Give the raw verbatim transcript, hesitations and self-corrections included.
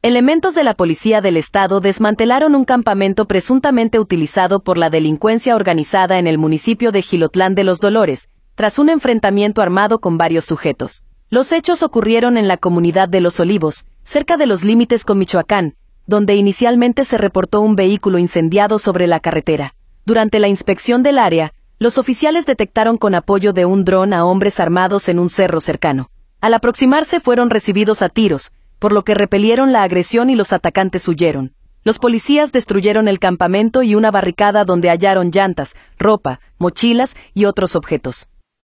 Elementos de la Policía del Estado desmantelaron un campamento presuntamente utilizado por la delincuencia organizada en el municipio de Jilotlán de los Dolores, tras un enfrentamiento armado con varios sujetos. Los hechos ocurrieron en la comunidad de Los Olivos, cerca de los límites con Michoacán, donde inicialmente se reportó un vehículo incendiado sobre la carretera. Durante la inspección del área, los oficiales detectaron con apoyo de un dron a hombres armados en un cerro cercano. Al aproximarse fueron recibidos a tiros, por lo que repelieron la agresión y los atacantes huyeron. Los policías destruyeron el campamento y una barricada donde hallaron llantas, ropa, mochilas y otros objetos.